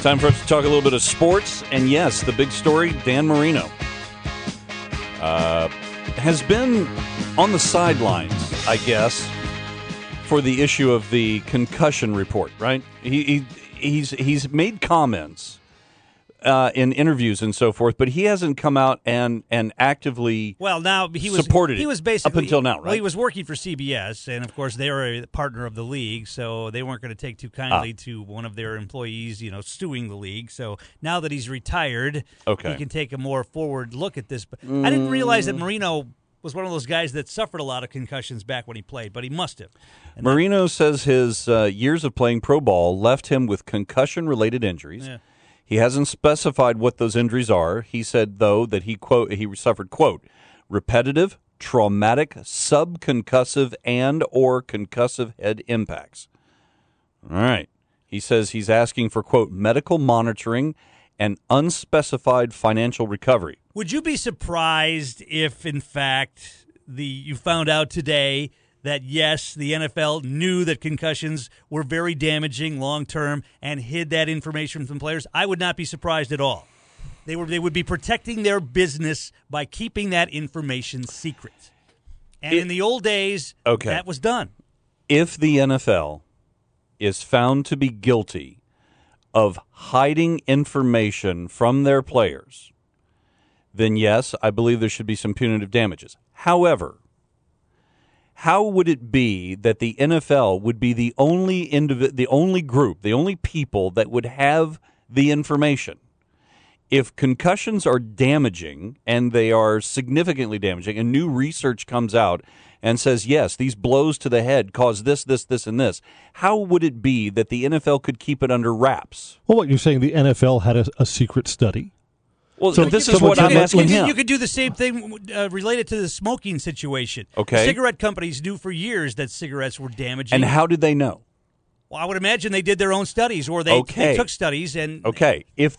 Time for us to talk a little bit of sports. And yes, the big story, Dan Marino has been on the sidelines, I guess, for the issue of the concussion report, right? He's made comments in interviews and so forth, but he hasn't come out and actively supported he was basically, up until now, right? Well, he was working for CBS, and of course they're a partner of the league, so they weren't going to take too kindly to one of their employees, suing the league. So now that he's retired, he can take a more forward look at this. But I didn't realize that Marino was one of those guys that suffered a lot of concussions back when he played, but he must have. And Marino says his years of playing pro ball left him with concussion-related injuries. Yeah. He hasn't specified what those injuries are. He said, though, that he suffered, quote, repetitive, traumatic, subconcussive, and or concussive head impacts. All right. He says he's asking for, quote, medical monitoring and unspecified financial recovery. Would you be surprised if, in fact, you found out today that, yes, the NFL knew that concussions were very damaging long-term and hid that information from players? I would not be surprised at all. They would be protecting their business by keeping that information secret. And in the old days, that was done. If the NFL is found to be guilty of hiding information from their players, then yes, I believe there should be some punitive damages. However, how would it be that the NFL would be the only group, the only people that would have the information? If concussions are damaging, and they are significantly damaging, and new research comes out and says, yes, these blows to the head cause this, this, and this, how would it be that the NFL could keep it under wraps? Well, what you're saying, the NFL had a secret study? Well, so this is what I'm asking him. You could do the same thing related to the smoking situation. Okay. Cigarette companies knew for years that cigarettes were damaging. And how did they know? Well, I would imagine they did their own studies, or they took studies and. Okay, if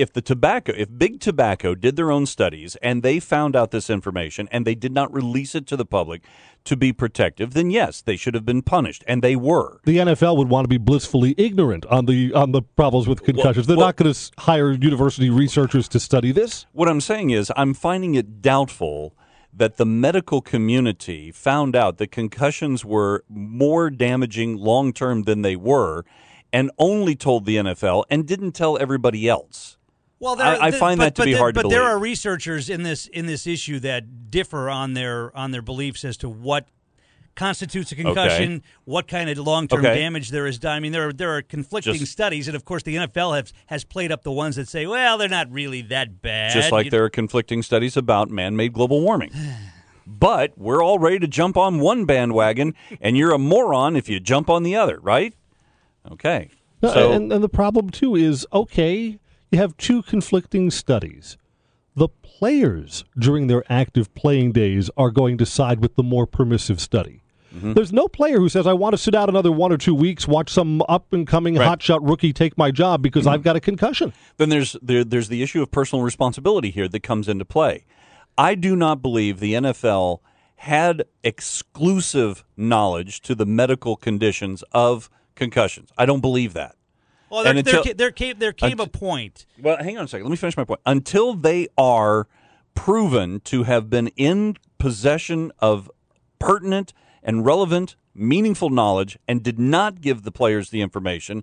Big Tobacco did their own studies and they found out this information and they did not release it to the public to be protective, then yes, they should have been punished, and they were. The NFL would want to be blissfully ignorant on the problems with concussions. They're not going to hire university researchers to study this. What I'm saying is, I'm finding it doubtful that the medical community found out that concussions were more damaging long-term than they were and only told the NFL and didn't tell everybody else. Well, I find that to be hard to believe. But there are researchers in this issue that differ on their beliefs as to what constitutes a concussion, what kind of long-term damage there is done. I mean, there are conflicting studies, and of course the NFL has played up the ones that say, well, they're not really that bad. Just like there are conflicting studies about man-made global warming. But we're all ready to jump on one bandwagon, and you're a moron if you jump on the other, right? Okay. No, and the problem, too, is, you have two conflicting studies. The players during their active playing days are going to side with the more permissive study. Mm-hmm. There's no player who says, I want to sit out another 1 or 2 weeks, watch some up-and-coming hotshot rookie take my job because I've got a concussion. Then there's the issue of personal responsibility here that comes into play. I do not believe the NFL had exclusive knowledge to the medical conditions of concussions. I don't believe that. Well, there came a point. Well, hang on a second. Let me finish my point. Until they are proven to have been in possession of pertinent and relevant, meaningful knowledge and did not give the players the information,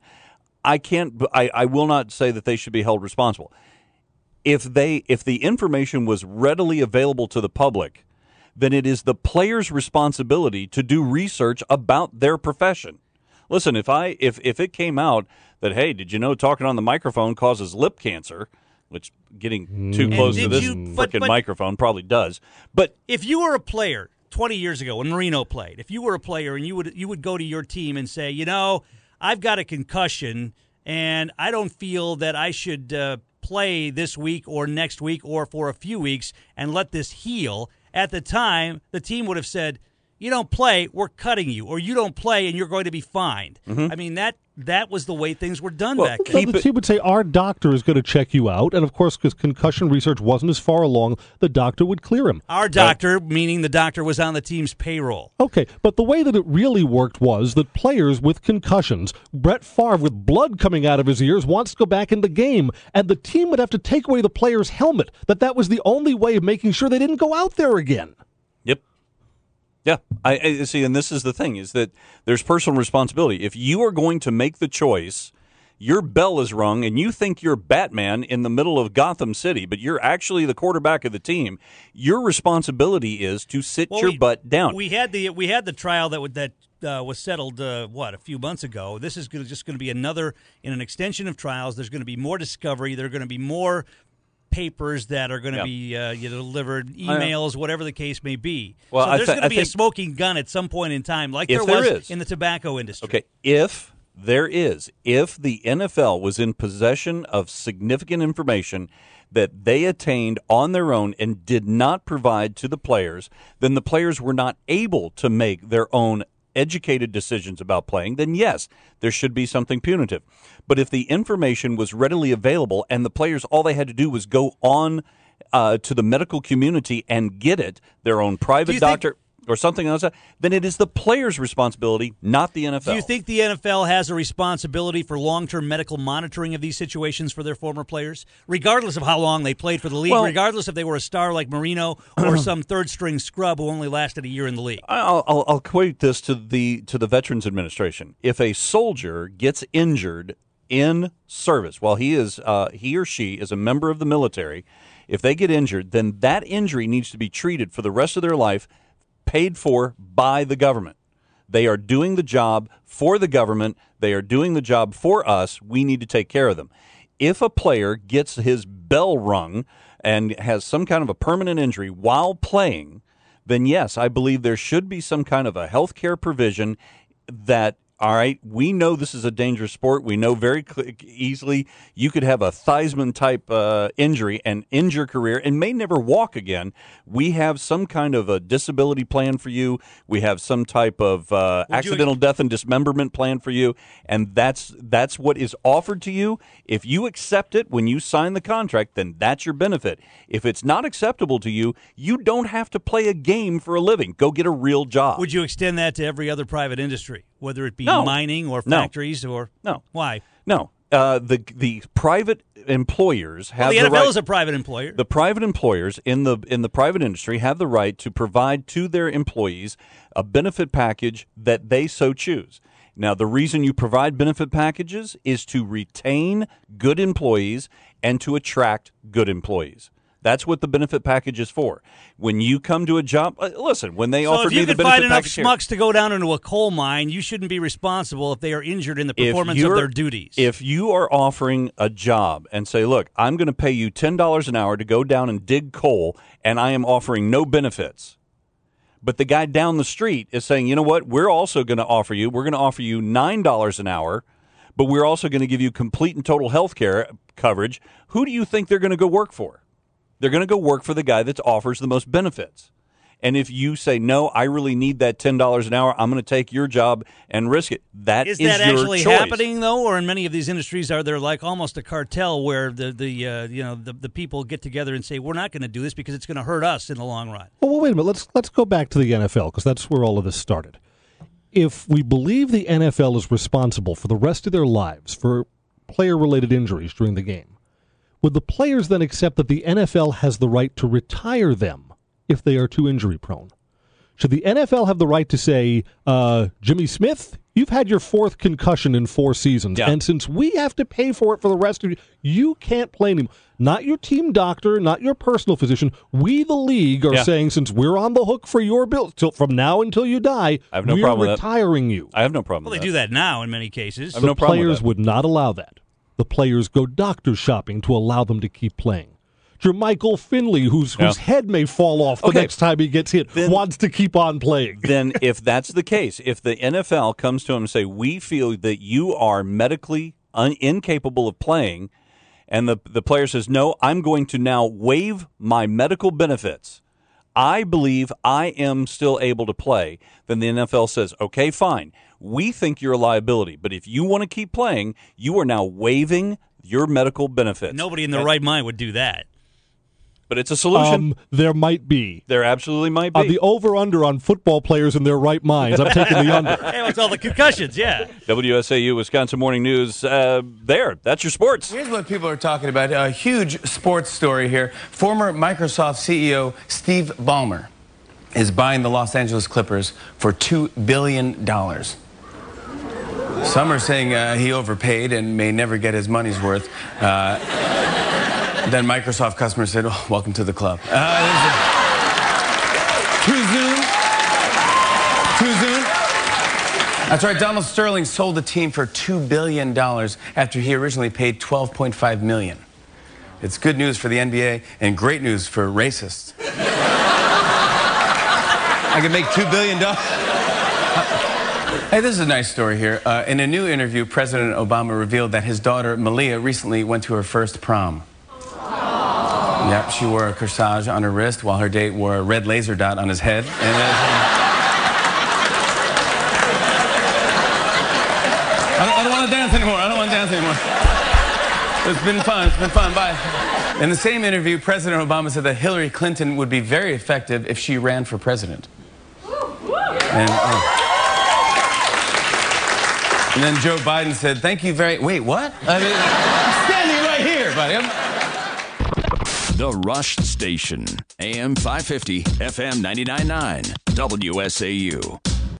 I will not say that they should be held responsible. If the information was readily available to the public, then it is the player's responsibility to do research about their profession. Listen, if it came out that, hey, did you know talking on the microphone causes lip cancer, which getting too close to this freaking microphone probably does. But if you were a player 20 years ago when Marino played, if you were a player and you would go to your team and say, I've got a concussion and I don't feel that I should play this week or next week or for a few weeks and let this heal, at the time the team would have said, you don't play, we're cutting you, or you don't play and you're going to be fined. I mean, that was the way things were done back then. So the team would say, our doctor is going to check you out. And, of course, because concussion research wasn't as far along, the doctor would clear him. Our doctor, meaning the doctor was on the team's payroll. Okay, but the way that it really worked was that players with concussions, Brett Favre with blood coming out of his ears, wants to go back in the game, and the team would have to take away the player's helmet. That was the only way of making sure they didn't go out there again. Yep. Yeah, I see, and this is the thing, is that there's personal responsibility. If you are going to make the choice, your bell is rung, and you think you're Batman in the middle of Gotham City, but you're actually the quarterback of the team, your responsibility is to sit your butt down. We had the trial that was settled, a few months ago. This is just going to be another, in an extension of trials, there's going to be more discovery, there are going to be more papers that are going to be delivered, emails, whatever the case may be. Well, so there's going to be a smoking gun at some point in time, like there was in the tobacco industry. Okay, if the NFL was in possession of significant information that they attained on their own and did not provide to the players, then the players were not able to make their own educated decisions about playing, then yes, there should be something punitive. But if the information was readily available and the players, all they had to do was go on to the medical community and get it, their own private doctor or something else, then it is the player's responsibility, not the NFL. Do you think the NFL has a responsibility for long-term medical monitoring of these situations for their former players, regardless of how long they played for the league, regardless if they were a star like Marino or some third-string scrub who only lasted a year in the league? I'll equate this to the Veterans Administration. If a soldier gets injured in service while he or she is a member of the military, if they get injured, then that injury needs to be treated for the rest of their life, paid for by the government. They are doing the job for the government. They are doing the job for us. We need to take care of them. If a player gets his bell rung and has some kind of a permanent injury while playing, then yes, I believe there should be some kind of a health care provision that, all right, we know this is a dangerous sport. We know very easily you could have a Theismann-type injury and end your career and may never walk again. We have some kind of a disability plan for you. We have some type of accidental death and dismemberment plan for you, and that's what is offered to you. If you accept it when you sign the contract, then that's your benefit. If it's not acceptable to you, you don't have to play a game for a living. Go get a real job. Would you extend that to every other private industry? Whether it be mining or factories or why? No. The private employers have the NFL right, is a private employer. The private employers in the private industry have the right to provide to their employees a benefit package that they so choose. Now, the reason you provide benefit packages is to retain good employees and to attract good employees. That's what the benefit package is for. When you come to a job, listen, when they offered me the benefit package, if you could find enough schmucks to go down into a coal mine, you shouldn't be responsible if they are injured in the performance of their duties. If you are offering a job and say, look, I'm going to pay you $10 an hour to go down and dig coal, and I am offering no benefits, but the guy down the street is saying, you know what, we're going to offer you $9 an hour, but we're also going to give you complete and total health care coverage, who do you think they're going to go work for? They're going to go work for the guy that offers the most benefits. And if you say, no, I really need that $10 an hour, I'm going to take your job and risk it. Is that actually your choice. Happening, though? Or in many of these industries, are there like almost a cartel where the people get together and say, we're not going to do this because it's going to hurt us in the long run? Well, wait a minute. Let's go back to the NFL because that's where all of this started. If we believe the NFL is responsible for the rest of their lives for player-related injuries during the game, would the players then accept that the NFL has the right to retire them if they are too injury-prone? Should the NFL have the right to say, Jimmy Smith, you've had your fourth concussion in 4 seasons, and since we have to pay for it for the rest of you, you can't play anymore. Not your team doctor, not your personal physician. We, the league, are saying, since we're on the hook for your bill from now until you die, we're retiring you. I have no problem with that. Well, they do that now in many cases. I have no problem with that. Players would not allow that. The players go doctor shopping to allow them to keep playing. Jermichael Finley, whose head may fall off the next time he gets hit, wants to keep on playing. Then if that's the case, if the NFL comes to him and say, we feel that you are medically incapable of playing, and the player says, no, I'm going to now waive my medical benefits. I believe I am still able to play, then the NFL says, okay, fine. We think you're a liability, but if you want to keep playing, you are now waiving your medical benefits. Nobody in their right mind would do that. But it's a solution. There might be. There absolutely might be. The over-under on football players in their right minds. I'm taking the under. Hey, what's all the concussions? Yeah. WSAU, Wisconsin Morning News. That's your sports. Here's what people are talking about. A huge sports story here. Former Microsoft CEO Steve Ballmer is buying the Los Angeles Clippers for $2 billion. Some are saying he overpaid and may never get his money's worth. Then Microsoft customers said, oh, welcome to the club. Too soon? Too soon? That's right, Donald Sterling sold the team for $2 billion after he originally paid $12.5 million. It's good news for the NBA and great news for racists. I can make $2 billion. Hey, this is a nice story here. In a new interview, President Obama revealed that his daughter, Malia, recently went to her first prom. Yep, she wore a corsage on her wrist while her date wore a red laser dot on his head. And I don't want to dance anymore. I don't want to dance anymore. It's been fun. It's been fun. Bye. In the same interview, President Obama said that Hillary Clinton would be very effective if she ran for president. And then Joe Biden said, thank you very... Wait, what? I mean, I'm standing right here, buddy. The Rush Station, AM 550, FM 99.9, WSAU.